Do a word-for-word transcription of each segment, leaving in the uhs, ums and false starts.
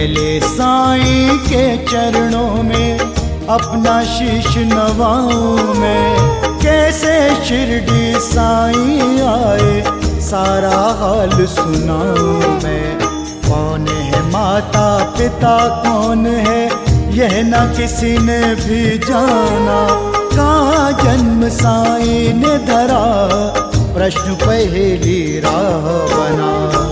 पहले साईं के चरणों में अपना शीश नवाऊं मैं। कैसे शिरडी साईं आए सारा हाल सुनाऊं मैं। कौन है माता पिता कौन है यह न किसी ने भी जाना। कहाँ जन्म साईं ने धरा प्रश्न पहेली राह बना।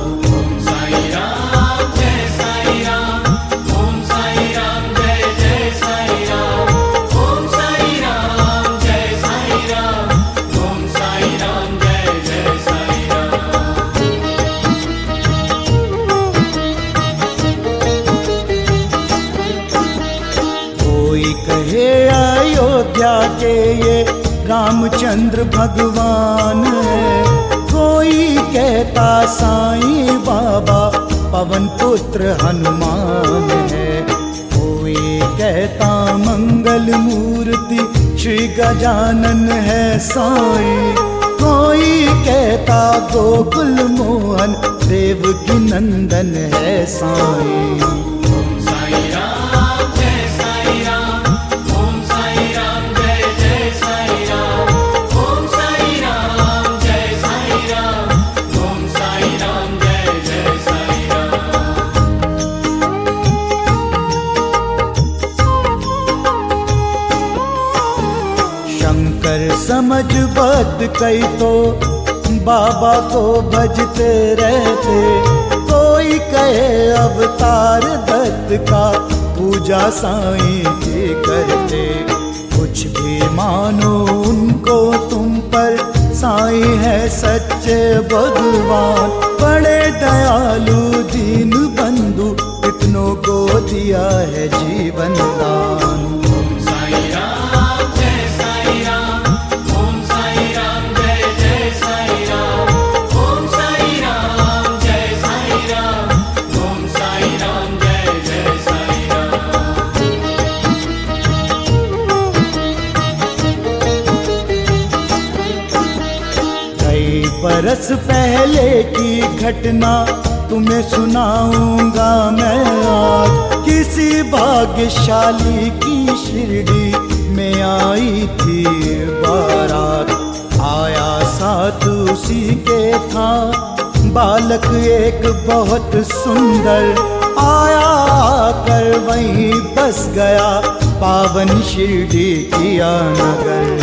कहे अयोध्या के ये रामचंद्र भगवान है। कोई कहता साईं बाबा पवन पुत्र हनुमान है। कोई कहता मंगल मूर्ति श्री गजानन है साईं। कोई कहता गोकुल मोहन देवकी नंदन है साईं। समझ बात कई तो बाबा को भजते रहते। कोई कहे अवतार दत्त का पूजा साईं की करते। कुछ भी मानो उनको तुम पर साईं है सच्चे भगवान। बड़े दयालु दीन बंधु कितनों को दिया है जीवन दान। बरस पहले की घटना तुम्हें सुनाऊंगा मैं आज। किसी भाग्यशाली की शिरडी में आई थी बारात। आया साथ उसी के था बालक एक बहुत सुंदर। आया कर वहीं बस गया पावन शिरडी किया नगर।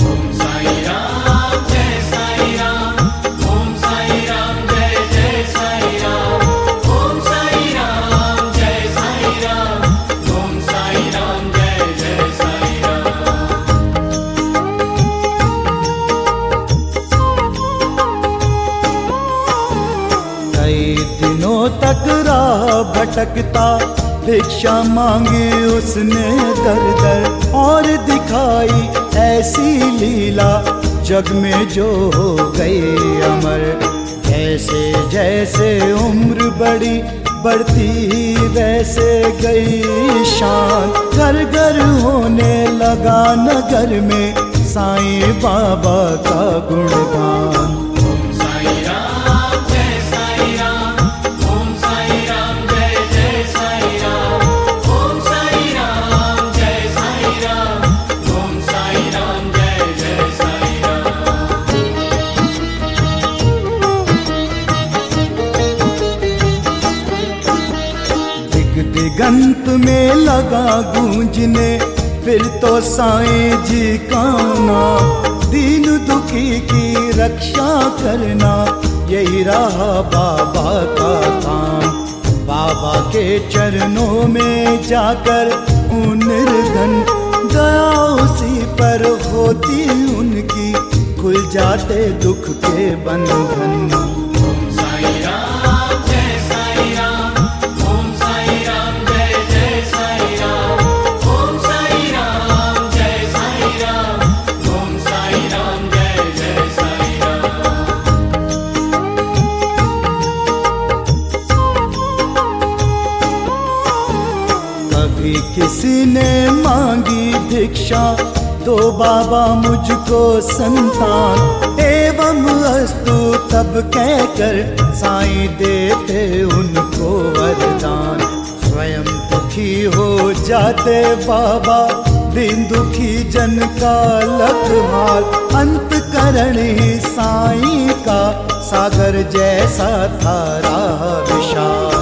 दिनों तक राह भटकता भिक्षा मांगी उसने दर दर। और दिखाई ऐसी लीला जग में जो हो गई अमर। ऐसे जैसे उम्र बड़ी बढ़ती वैसे गई शान। घर घर होने लगा नगर में साईं बाबा का गुणगान। दिगंत में लगा गूंजने फिर तो साईं जी का नाम। दीन दुखी की रक्षा करना यही रहा बाबा का काम। बाबा के चरणों में जाकर निर्धन दया उसी पर होती उनकी। खुल जाते दुख के बंधन। किसी ने मांगी भिक्षा तो बाबा मुझको संतान। एवं अस्तु तब कहकर साईं देते उनको वरदान। सुखी हो जाते बाबा, दीन दुखी जन का लखहाल। अंतकरण ही साईं का सागर जैसा था राह विशाल।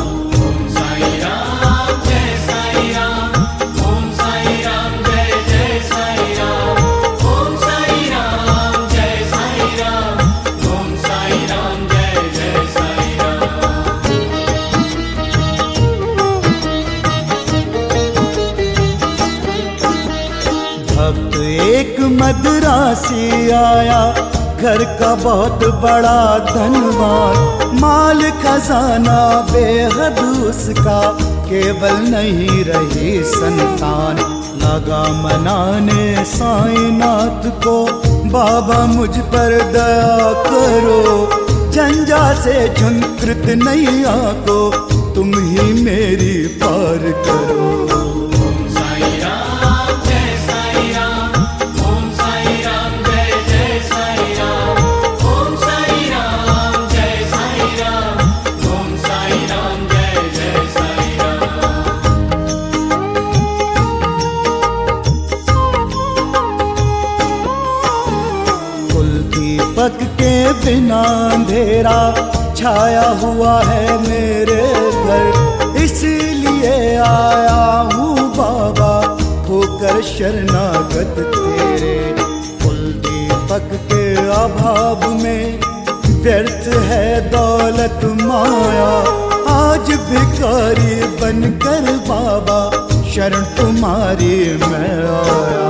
एक मदरासी आया, घर का बहुत बड़ा धनवान। माल खजाना बेहद उसका, केवल नहीं रही संतान। लगा मनाने साईंनाथ को, बाबा मुझ पर दया करो। झंझा से झंकृत नैया को, तुम ही मेरी पार करो। दीपक के बिना अंधेरा छाया हुआ है मेरे घर, इसलिए आया हूँ बाबा होकर शरणागत तेरे। कुल दीपक के अभाव में व्यर्थ है दौलत माया, आज भिखारी बनकर बाबा शरण तुम्हारी मैं आया।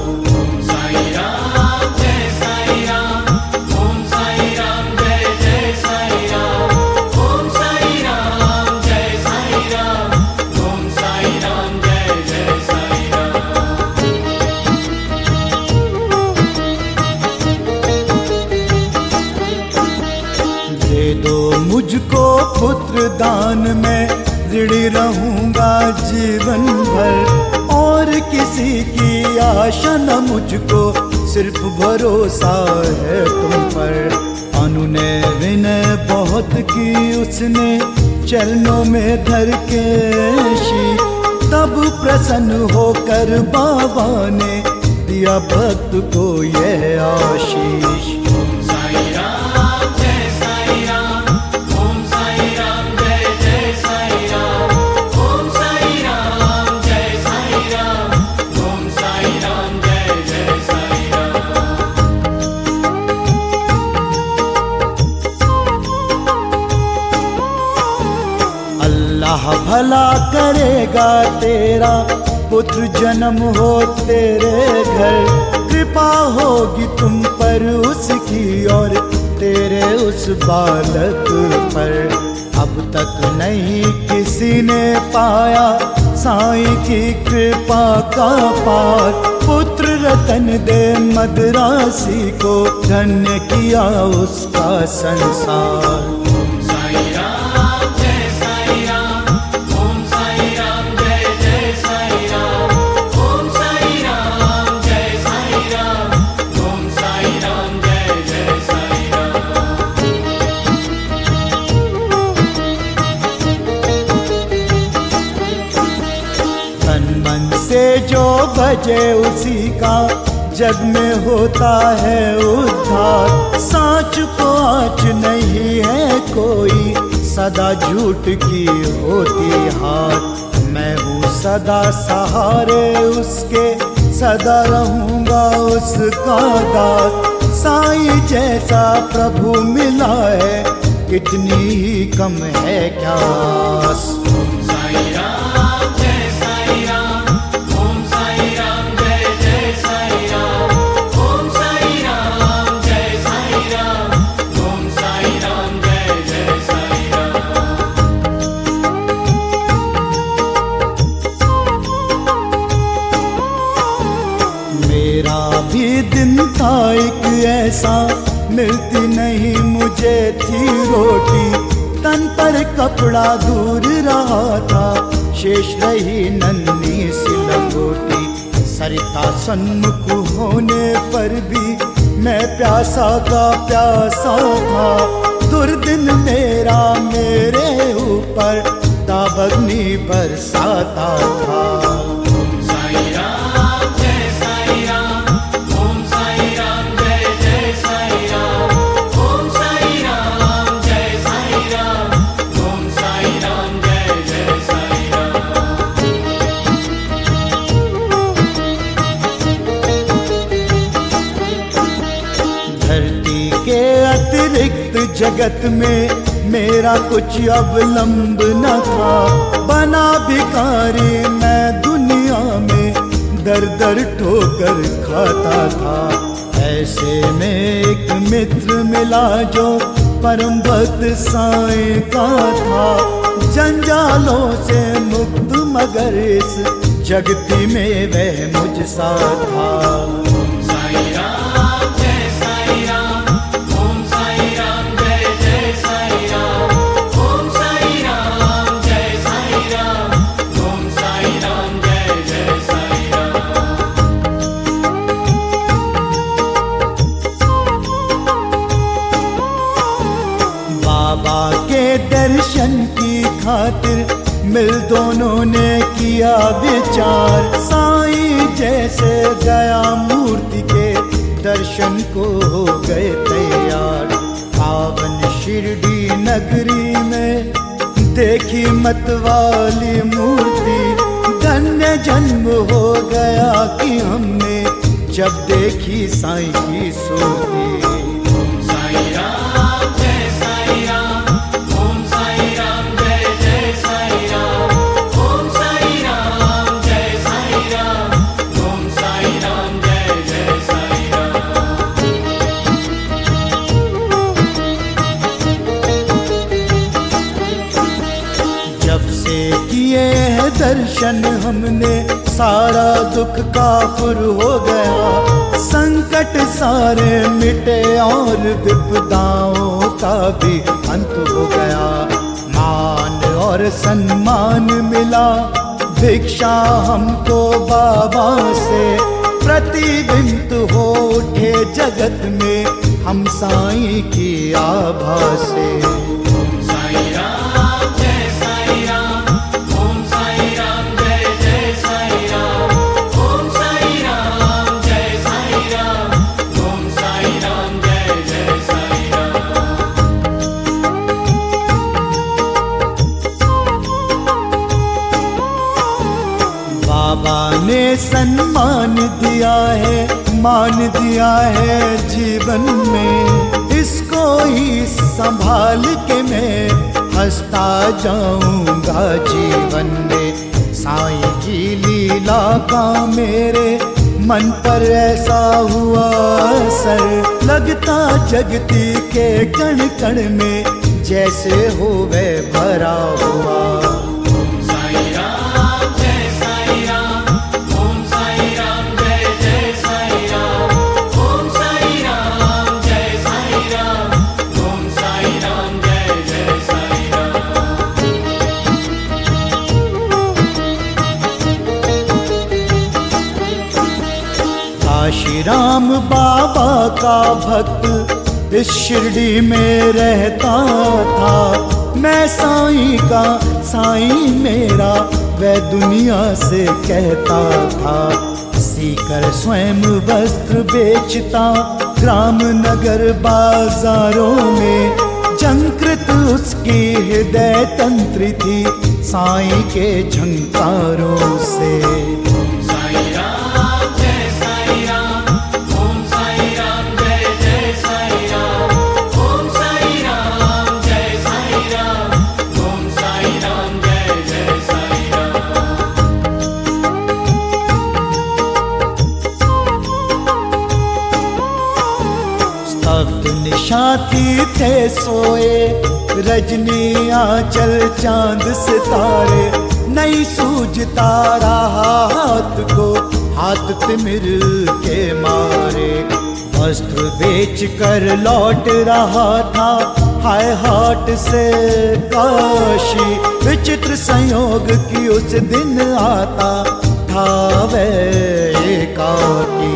मुझको पुत्र दान में ऋणी रहूंगा जीवन भर, और किसी की आशा न मुझको, सिर्फ भरोसा है तुम पर। अनु ने विनय बहुत की उसने, चरणों में धर के शी, तब प्रसन्न होकर बाबा ने दिया भक्त को यह आशीष। भला करेगा तेरा पुत्र जन्म हो तेरे घर, कृपा होगी तुम पर उसकी और तेरे उस बालक पर। अब तक नहीं किसी ने पाया साईं की कृपा का पार, पुत्र रतन दे मदरासी को, धन्य किया उसका संसार। जो बजे उसी का जग में होता है उद्धार, सांच को आँच नहीं है कोई, सदा झूठ की होती हार। मैं हूँ सदा सहारे उसके, सदा रहूँगा उसका दास। साईं जैसा प्रभु मिला है, कितनी ही कम है क्या आस। भी दिन था एक ऐसा, मिलती नहीं मुझे थी रोटी, तन पर कपड़ा दूर रहा था, शेष रही नन्ही सी लंगोटी। सरिता सन्मुख होने पर भी मैं प्यासा का प्यासा था, दुर्दिन मेरा मेरे ऊपर था अग्नि बरसाता था। जगत में मेरा कुछ अवलंब न था, बना भिखारी मैं दुनिया में दर दर ठोकर खाता था। ऐसे में एक मित्र मिला जो परम भक्त साईं का था, जंजालों से मुक्त मगर इस जगती में वह मुझ सा था। दर्शन की खातिर मिल दोनों ने किया विचार, साईं जैसे दया मूर्ति के दर्शन को हो गए तैयार। पावन शिरडी नगरी में देखी मतवाली मूर्ति, धन्य जन्म हो गया कि हमने जब देखी साईं की सूरती। दर्शन हमने सारा दुख काफुर हो गया, संकट सारे मिटे और विपदाओं का भी अंत हो गया। मान और सम्मान मिला भिक्षा हमको बाबा से, प्रतिबिंब हो उठे जगत में हम साईं की आभा से। बाबा ने सम्मान दिया है, मान दिया है जीवन में, इसको ही संभाल के मैं हंसता जाऊंगा जीवन में। साईं की लीला का मेरे मन पर ऐसा हुआ असर, लगता जगती के कण कण में जैसे हो वह भरा हुआ। श्री राम बाबा का भक्त इस शिरडी में रहता था, मैं साईं का साईं मेरा वह दुनिया से कहता था। सीकर स्वयं वस्त्र बेचता ग्राम नगर बाजारों में, झंकृत उसकी हृदय तंत्र थी साईं के झंकारों से। निशाती थे सोए रजनी आंचल चांद सितारे, नहीं सूझता रहा हाथ को हाथ तिमिर के मारे। वस्त्र बेच कर लौट रहा था हाय हाट से काशी, विचित्र संयोग की उस दिन आता था वह एकाकी।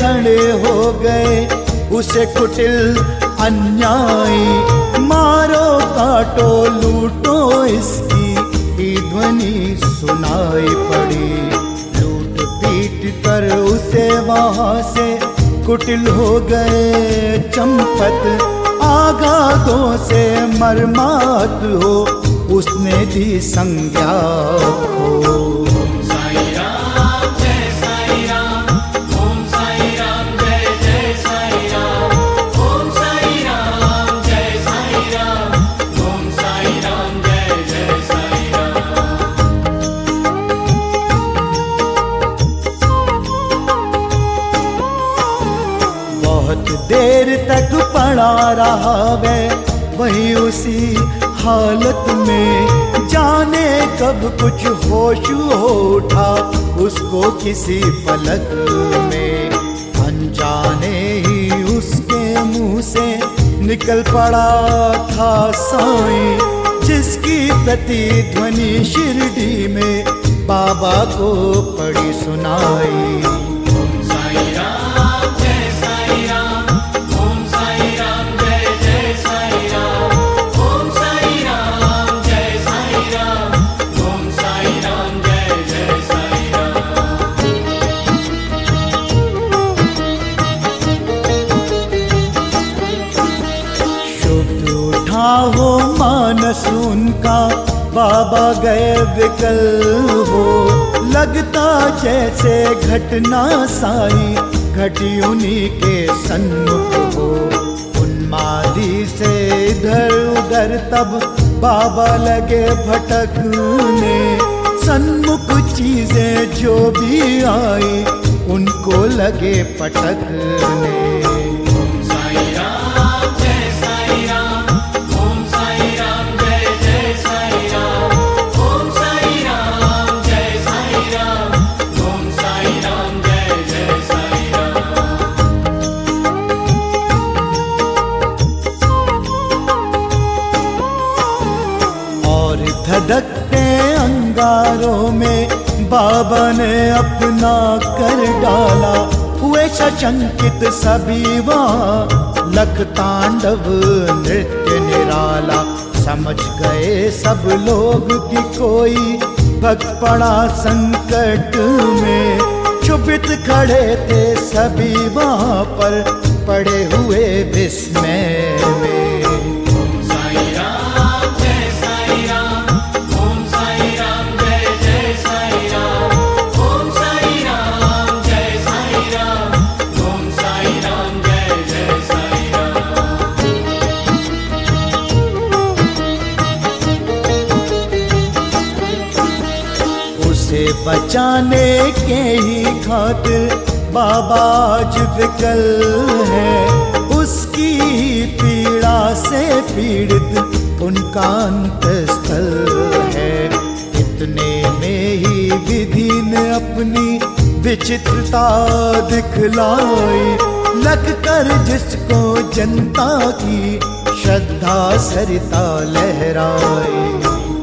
खड़े हो गए उसे कुटिल अन्यायी। मारो काटो लूटो इसकी ही ध्वनि सुनाई पड़ी। लूट पीट कर उसे वहां से कुटिल हो गए चंपत। आघातों से मरमात हो उसने दी संज्ञा को। देर तक पड़ा रहा वह वही उसी हालत में। जाने कब कुछ होश हो उठा उसको किसी पलक में। अनजाने ही उसके मुंह से निकल पड़ा था साईं, जिसकी प्रतिध्वनि शिरडी में बाबा को पड़ी सुनाई। हो मानस उनका बाबा गए विकल हो। लगता जैसे घटना साई घटी उन्हीं के सन्मुख हो। उन्मादी से इधर उधर तब बाबा लगे भटकने। सन्मुख चीजें जो भी आई उनको लगे पटकने। धड़कते अंगारों में बाबा ने अपना कर डाला। हुए सशंकित सभी वहाँ लख तांडव नृत्य निराला। समझ गए सब लोग कि कोई भक्त पड़ा संकट में। चुपित खड़े थे सभी वहाँ पर पड़े हुए विस्मय में। बचाने के ही खातिर बाबा आज विकल है। उसकी पीड़ा से पीड़ित उनका अंतस्थल है। इतने में ही विधि ने अपनी विचित्रता दिखलाई। लग कर जिसको जनता की श्रद्धा सरिता लहराई।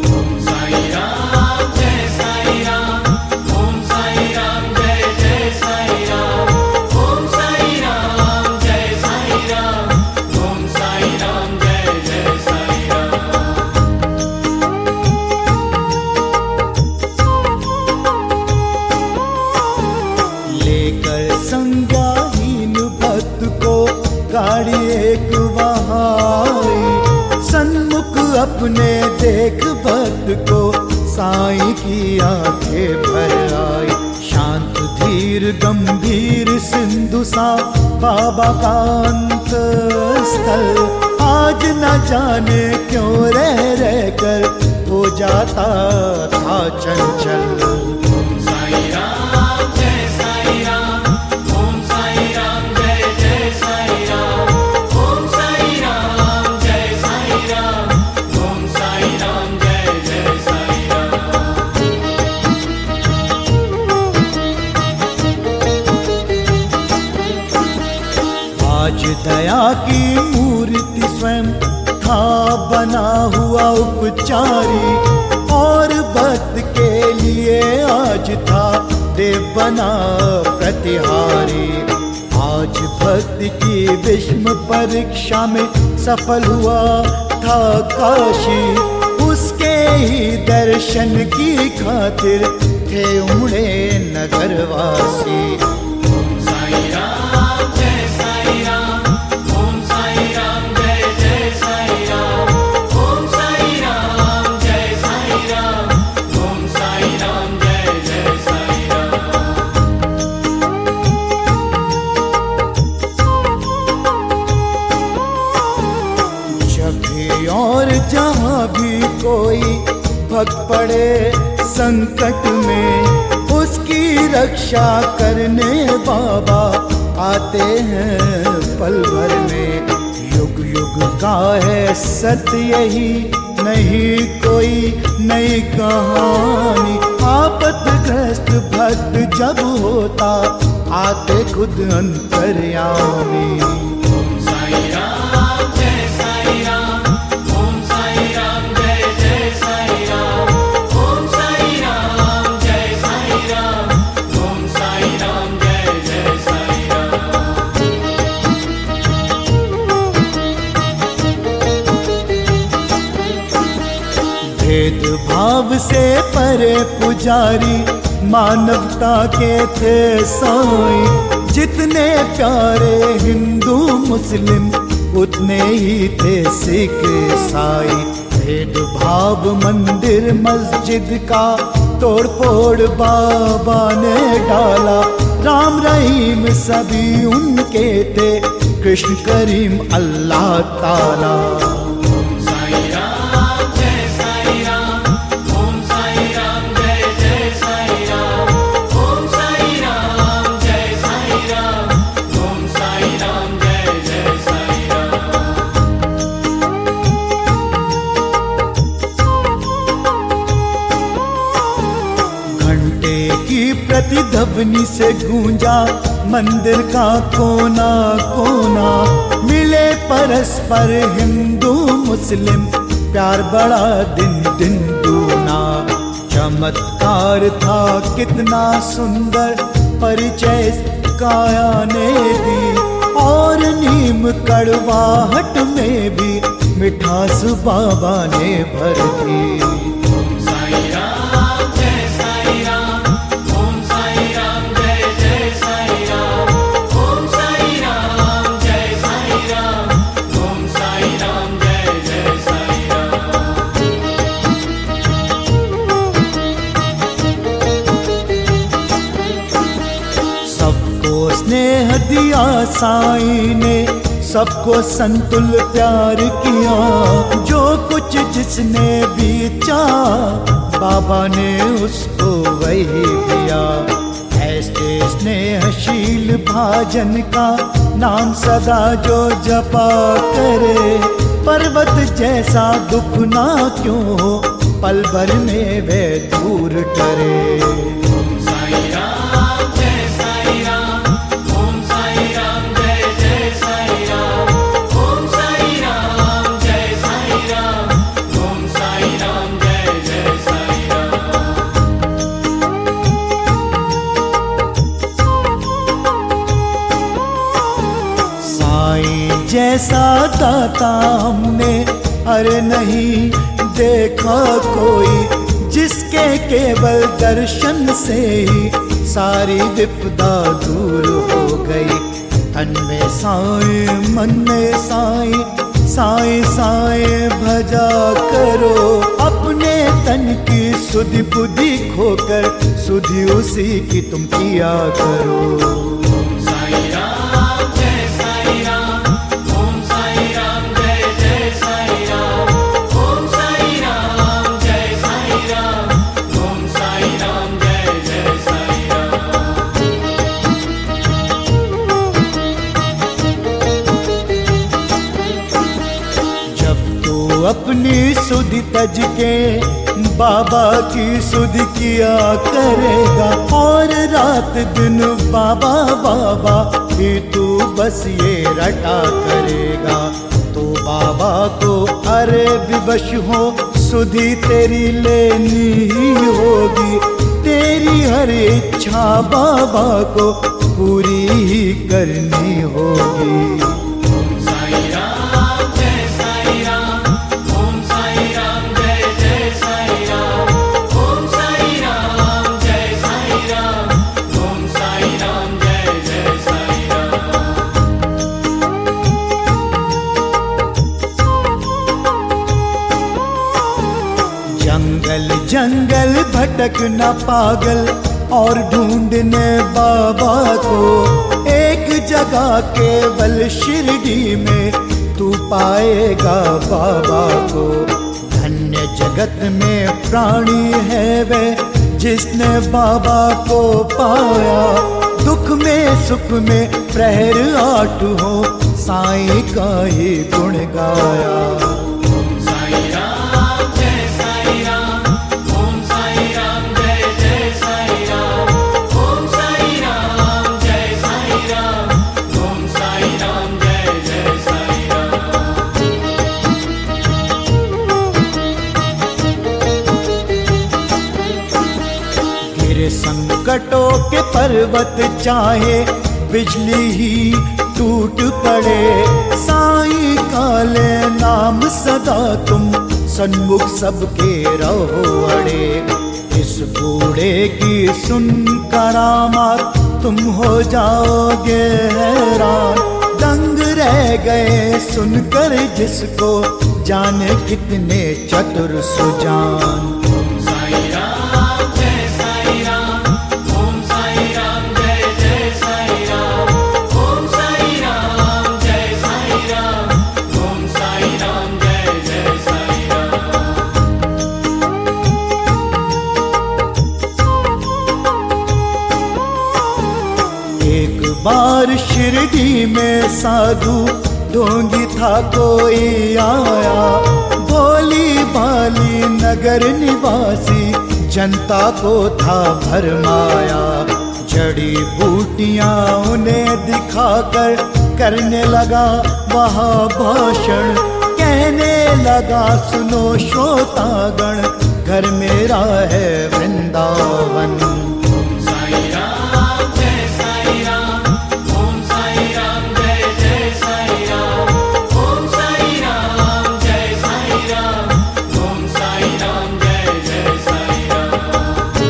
संज्ञाहीन भक्त को गाड़ी एक वहाई। सन्मुख अपने देख भक्त को साईं की आंखें भर आई। शांत धीर गंभीर सिंधु सा बाबा का अंतस्थल। आज न जाने क्यों रह रह कर हो जाता था चंचल। आज दया की मूर्ति स्वयं था बना हुआ उपचारी। और भक्त के लिए आज था देव बना प्रतिहारी। आज भक्ति की विषम परीक्षा में सफल हुआ था काशी। उसके ही दर्शन की खातिर थे उमड़े नगरवासी। ओम साई राम जय साई राम, ओम साई राम जय जय साई राम, ओम साई राम जय साई राम, ओम साई राम जय जय साई राम। जब भी और जहाँ भी कोई भक्त पड़े संकट में, उसकी रक्षा करने बाबा आते हैं पल भर में। युग युग का है सत्य यही, नहीं कोई नई कहानी। आपतग्रस्त भक्त जब होता आते खुद अंतर्यामी। ओम साई राम जय साई राम, ओम साई राम जय जय साई राम, ओम साई राम जय साई राम, ओम साई राम जय जय साई राम। भेदभाव से परे पुजारी मानवता के थे साईं। जितने प्यारे हिंदू मुस्लिम उतने ही थे सिख ईसाई। भेदभाव मंदिर मस्जिद का तोड़ फोड़ बाबा ने डाला। राम रहीम सभी उनके थे, कृष्ण करीम अल्लाह ताला। ओम साई राम जय साई राम, ओम साई राम जय जय साई राम, ओम साई राम जय साई राम, ओम साई राम जय जय साई राम। घंटे की प्रतिध्वनि से गूंजा मंदिर का कोना कोना। मिले परस्पर हिंदू मुस्लिम, प्यार बड़ा दिन दिन दूना। चमत्कार था कितना सुंदर, परिचय काया ने दी। और नीम कड़वाहट में भी मिठास बाबा ने भर दी। ओम साई राम जय साई राम, ओम साई राम जय जय साई राम, ओम साई राम जय साई राम, ओम साई राम जय जय साई राम। सबको स्नेह दिया साईं ने, सबको संतुल प्यार किया। जो कुछ जिसने भी चाहा बाबा ने उसको वही दिया। ऐसे स्नेहशील भाजन का नाम सदा जो जपा करे। पर्वत जैसा दुख ना क्यों हो, पल भर में वे दूर करे। ओम साई राम जय साई राम, ओम साई राम जय जय साई राम, ओम साई राम जय साई राम, ओम साई राम जय जय साई राम। साईं जैसा दाता हमने अरे नहीं देखा कोई। जिसके केवल दर्शन से ही सारी विपदा दूर हो गई। तन में साईं मन में साईं, साईं साईं भजा करो। अपने तन की सुधि बुद्धि खोकर सुधि उसी की तुम किया करो। ओम साई राम जय साई राम, ओम साई राम जय जय साई राम, ओम साई राम जय साई राम, ओम साई राम जय जय साई राम। जब तू अपनी सुधि तज के बाबा की सुधि किया करेगा। और रात दिन बाबा बाबा ही तू बस ये रटा करेगा। तो बाबा को अरे विवश हो, सुधि तेरी लेनी ही होगी। तेरी हर इच्छा बाबा को पूरी ही करनी होगी। ओम साई राम जय साई राम, ओम साई राम जय जय साई राम, ओम साई राम जय साई राम, ओम साई राम जय जय साई राम। जंगल जंगल भटकना पागल और ढूंढने बाबा को, एक जगह केवल शिरडी में तू पाएगा बाबा को। धन्य जगत में प्राणी है वे जिसने बाबा को पाया, दुख में सुख में प्रहर आठ हो साईं का ही गुण गाया। ओम साई राम जय साई राम, ओम साई राम जय जय साई राम, ओम साई राम जय साई राम, ओम साई राम जय जय साई राम। गिर संकटों के पर्वत चाहे बिजली ही टूट पड़े, साईं काले नाम सदा तुम सन्मुख सबके रहो अड़े। इस बूढ़े की सुन करामात तुम हो जाओगे हैरान, दंग रह गए सुनकर जिसको जाने कितने चतुर सुजान। ओम साई राम जय साई राम, ओम साई राम जय जय साई राम, ओम साई राम जय साई राम, ओम साई राम जय जय साई राम। एक बार शिरडी में साधु ढोंगी था कोई आया, भोली भाली नगर निवासी जनता को था भरमाया। जड़ी बूटियां उन्हें दिखाकर करने लगा वहाँ भाषण, कहने लगा सुनो श्रोतागण घर मेरा है वृंदावन। ओम साई राम जय साई राम, ओम साई राम जय जय साई राम, ओम साई राम जय साई राम, ओम साई राम जय जय साई राम।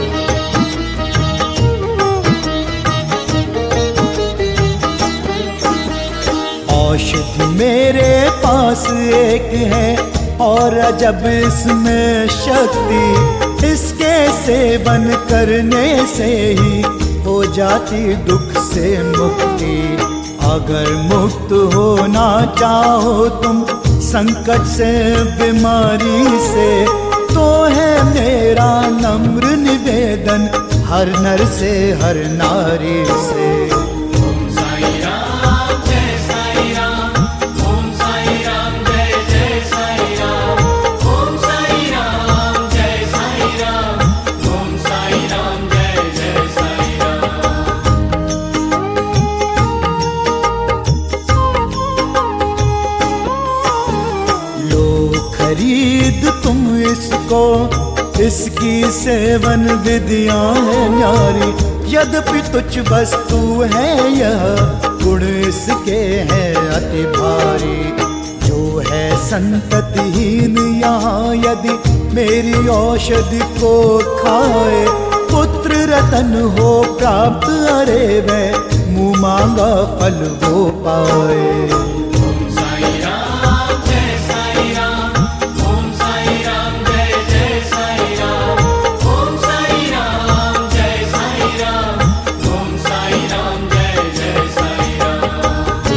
औषधि मेरे पास एक है और अजब इसमें शक्ति, इसके सेवन करने से ही हो जाती दुख से मुक्ति। अगर मुक्त होना चाहो तुम संकट से बीमारी से, तो है मेरा नम्र निवेदन हर नर से हर नारी से। ओम साई राम जय साई राम, ओम साई राम जय जय साई राम, ओम साई राम जय साई राम, ओम साई राम जय जय साई राम। लो खरीद तुम इसको, इसकी सेवन विधियां है न्यारी। यद्यपि तुच्छ वस्तु है यह, गुण इसके हैं अति भारी। जो है संततिहीन यहाँ यदि मेरी औषधि को खाए, पुत्र रतन हो प्राप्त अरे वह मुँह मांगा फल वो पाए। ओम साई राम जय साई राम, ओम साई राम जय जय साई राम, ओम साई राम जय साई राम, ओम साई राम जय जय साई राम।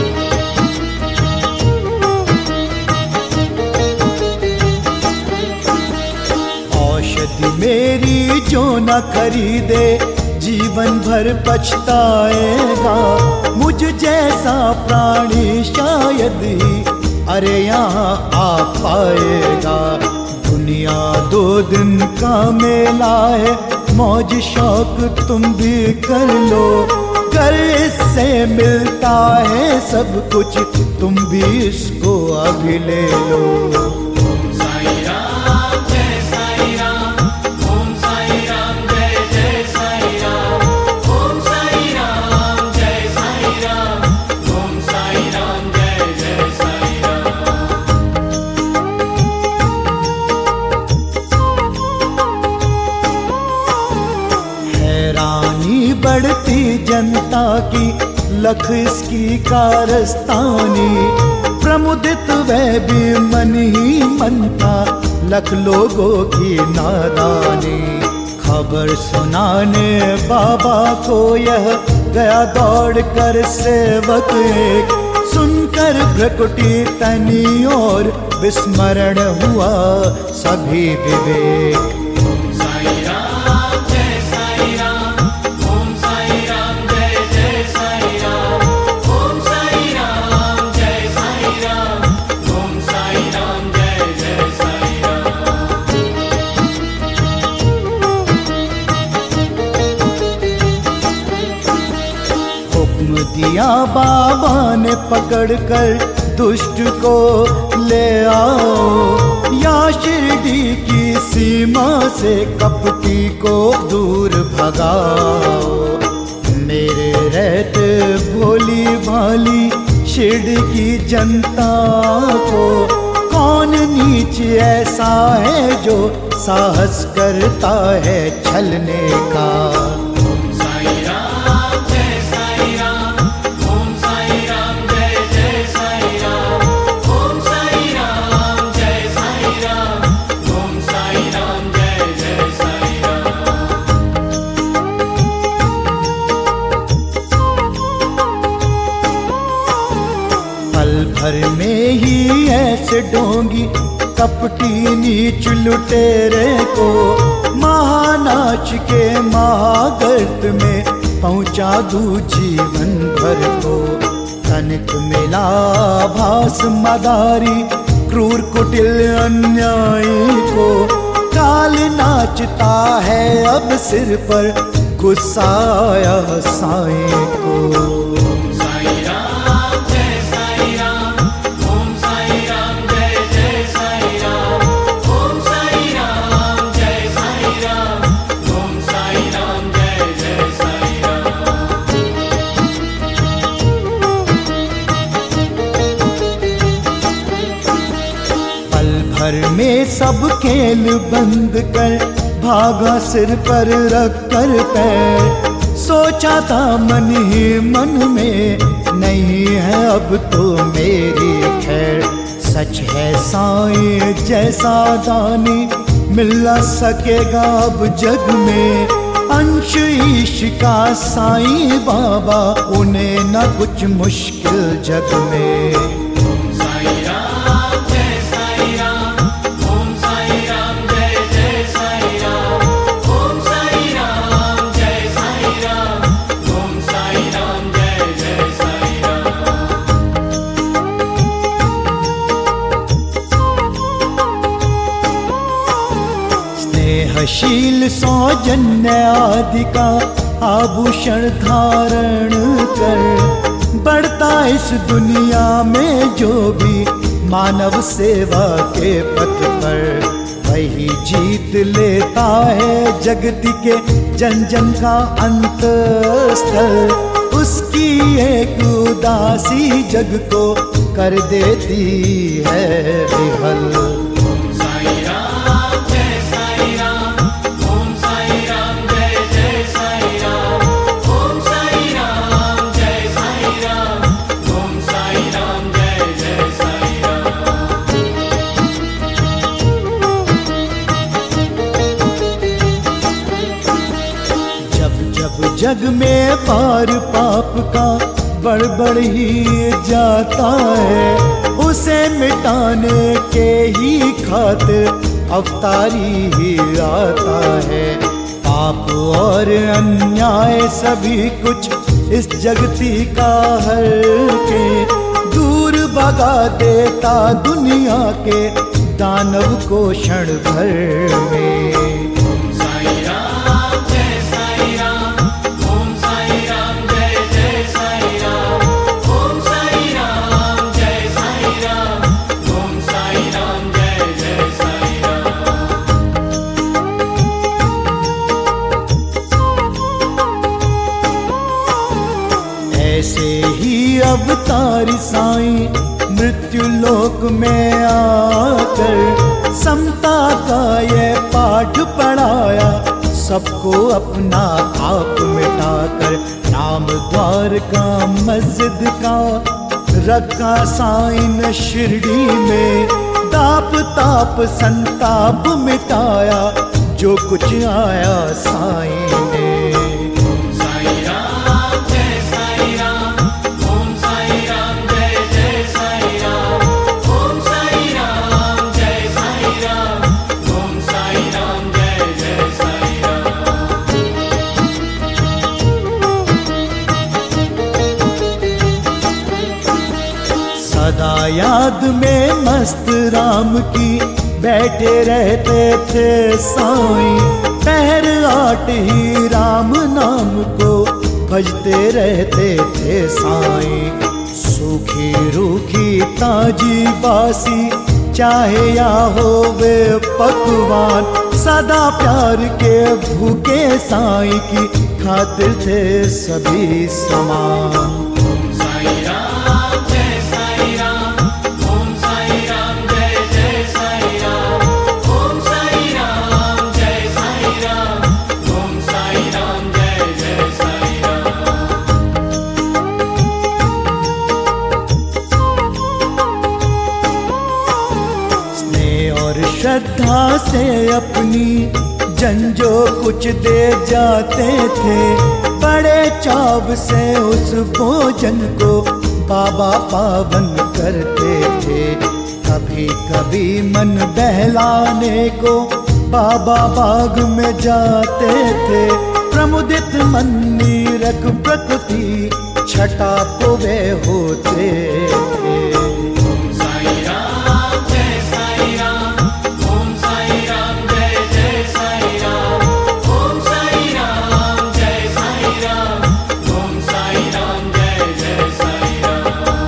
औषधि मेरी जो न खरीदे जीवन भर पछताएगा, मुझ जैसा प्राणी शायद ही अरे यहाँ आ पाएगा। दुनिया दो दिन का मेला है, मौज शौक तुम भी कर लो, कर इससे मिलता है सब कुछ, तुम भी इसको अभी ले लो। ओम साई राम जय साई राम, ओम साई राम जय जय साई राम, ओम साई राम जय लख इसकी कारस्तानी, प्रमुदित वह भी मन ही मन था, लख लोगों की नादानी। खबर सुनाने बाबा को यह गया दौड़ कर सेवक एक, सुनकर भ्रकुटी तनी और विस्मरण हुआ सभी विवेक। ओम साई राम जय साई राम, ओम साई राम जय जय साई राम, ओम साई राम जय साई राम, ओम साई राम जय जय साई राम। हुक्म दिया बाबा ने पकड़ कर दुष्ट को ले आओ, या शिरडी की सीमा से कपटी को दूर भगाओ। मेरे रहते भोली भाली शिरडी की जनता को कौन नीच ऐसा है जो साहस करता है छलने का। ओम साई राम जय साई राम, ओम साई राम जय जय साई राम, ओम साई राम जय साई राम, ओम साई राम जय जय साई राम। पल भर में ही ऐसे ढोंगी कपटी नीच लुटेरे को, महानाच के महागर्त में पहुंचा दू जीवन भर को। तनिक मिला भास मदारी क्रूर कुटिल अन्यायी को, काल नाचता है अब सिर पर गुस्सा आया साईं को। ओम साई राम जय साई राम, ओम साई राम जय जय साई राम, ओम साई राम जय साई राम, ओम साई राम जय जय साई राम। पल भर में सब खेल बंद कर भागा सिर पर रख कर पैर, सोचा था मन ही मन में नहीं है अब तो मेरी खैर। सच है साईं जैसा दानी मिल न सकेगा अब जग में, अंश ईश का साईं बाबा उन्हें न कुछ मुश्किल जग में। ओम साई राम जय साई राम, ओम साई राम जय जय साई राम, ओम साई राम जय साई राम, ओम साई राम जय जय साई राम। स्नेहशील सौजन्य आदि का आभूषण धारण कर, बढ़ता इस दुनिया में जो भी मानव सेवा के पथ पर, वही जीत लेता है जगत के जन जन का अंतस्थल। उसकी एक उदासी जग को कर देती है विहल। ओम साई राम जय साई राम, ओम साई राम जय जय साई राम, ओम साई राम जय साई राम, ओम साई राम जय जय साई राम। जब जब जग में पार पाप का बढ़ बढ़ ही जाता है, उसे मिटाने के ही खातिर अवतारी ही आता है। पाप और अन्याय सभी कुछ इस जगती का हर के दूर भगा देता दुनिया के दानव को क्षण भर में। ओम साई राम जय साई राम, ओम साई राम जय जय साई राम, ओम साई राम जय साई राम, ओम साई राम जय जय साई राम। ऐसे ही अवतारी साईं मृत्यु लोक में आकर समता का ये पाठ पढ़ाया, सबको अपना आप मिटाकर। ना नाम द्वारका मस्जिद का रखा साईं ने शिरडी में। ताप ताप संताप मिटाया जो कुछ आया साईं ने। ओम साईं राम जय साईं राम, ओम साईं राम जय जय साईं राम, ओम साईं राम जय साईं राम, ओम साईं राम जय जय साईं राम। सदा याद में मस्त राम की बैठे रहते थे साईं। पहर आठ ही राम नाम को भजते रहते थे साईं। सूखी रूखी ताजी बासी चाहे या हो वे पकवान, सदा प्यार के भूखे साईं की खातिर थे सभी समान। ओम साईं राम जय साईं राम, ओम साईं राम जय जय साईं राम, ओम साईं राम जय साईं राम, ओम साईं राम जय जय साईं राम। स्नेह और श्रद्धा से अपनी जन जो कुछ दे जाते थे, बड़े चाव से उस भोजन को बाबा पावन करते थे। कभी कभी मन बहलाने को बाबा बाग में जाते थे। प्रमुदित मन नीरख प्रकृति छटा को वे होते थे। ओम साईं राम जय साईं राम, ओम साईं राम जय जय साईं राम, ओम साईं राम जय साईं राम, ओम साईं राम जय जय साईं राम।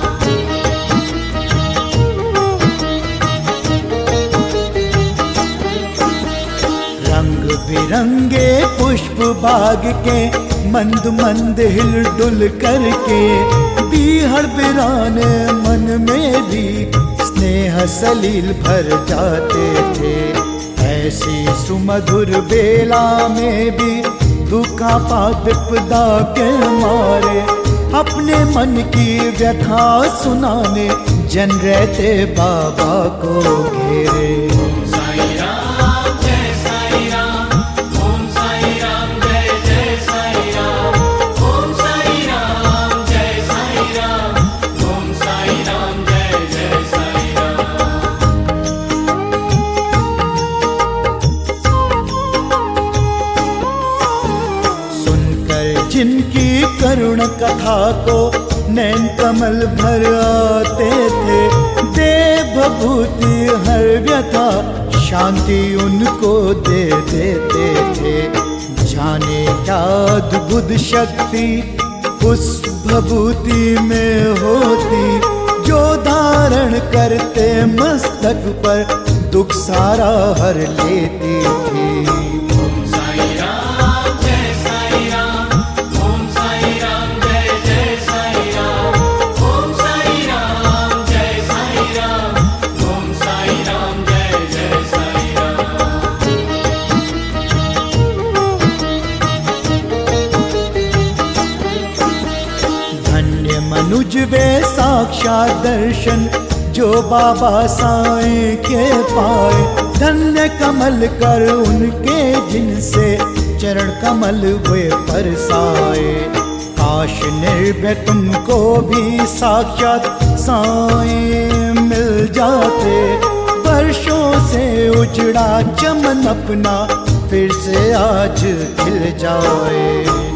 रंग बिरंगे पुष्प बाग के मंद मंद हिल डुल करके बीहड़ बिराने मन में भी स्नेह सलील भर जाते थे। ऐसी सुमधुर बेला में भी दुखा पा विपदा के मारे अपने मन की व्यथा सुनाने जन रहते बाबा को घेरे। ओम साईं राम जय साईं राम, ओम साईं राम जय जय साईं राम, ओम साईं राम जय साईं राम, ओम साईं राम जय जय साईं राम। सुनकर जिनकी करुण कथा को नैन कमल भर आते थे, देव भभूति हर व्यथा शांति उनको दे देते थे। जाने क्या अद्भुत शक्ति उस भभूति में होती, जो धारण करते मस्तक पर दुख सारा हर लेती थी। ओम साईं राम जय साईं राम, ओम साईं राम जय जय साईं राम, ओम साईं राम जय साईं राम, ओम साईं राम जय जय साईं राम। धन्य मनुज वे साक्षात दर्शन जो बाबा साईं के पाए। धन्य कमल कर उनके जिनसे चरण कमल वे परसाए। काश निर्भय तुमको भी साक्षात साईं मिल जाते, वर्षों से उजड़ा चमन अपना फिर से आज खिल जाए।